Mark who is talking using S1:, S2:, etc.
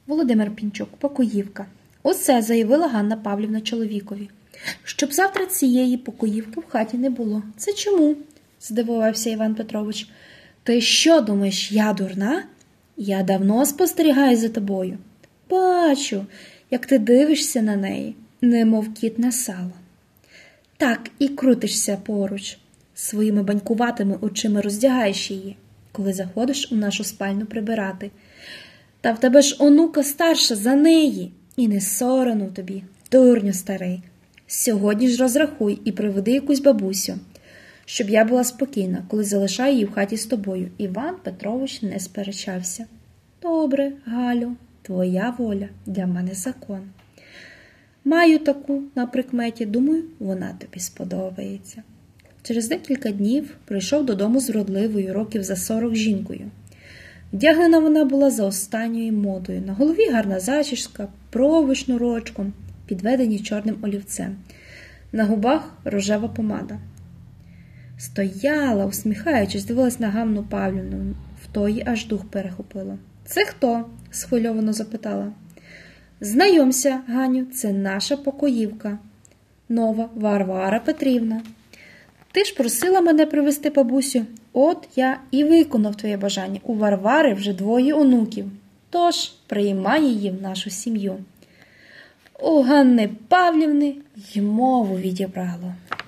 S1: Володимир Пінчук, покоївка. Усе заявила Ганна Павлівна чоловікові. Щоб завтра цієї покоївки в хаті не було. Це чому? Здивувався Іван Петрович. Ти що думаєш, я дурна? Я давно спостерігаю за тобою. Бачу, як ти дивишся на неї, немов кіт на сало. Так і крутишся поруч, своїми банькуватими очима роздягаєш її, коли заходиш у нашу спальню прибирати. Та в тебе ж онука старша за неї, і не соромно тобі, дурню старий. Сьогодні ж розрахуй і приведи якусь бабусю, щоб я була спокійна, коли залишаю її в хаті з тобою. Іван Петрович не сперечався. Добре, Галю, твоя воля, для мене закон. Маю таку на прикметі, думаю, вона тобі сподобається. Через декілька днів прийшов додому з вродливою, років за 40 жінкою. Вдягнена вона була за останньою модою. На голові гарна зачіска, брови шнурочком, підведені чорним олівцем. На губах рожева помада. Стояла, усміхаючись, дивилась на Ганну Павлівну. В тої аж дух перехопило. «Це хто?» – схвильовано запитала. «Знайомся, Ганю, це наша покоївка. Нова Варвара Петрівна. Ти ж просила мене привезти бабусю. От я і виконав твоє бажання. У Варвари вже 2 онуків. Тож приймай її в нашу сім'ю». У Ганни Павлівни й мову відібрало.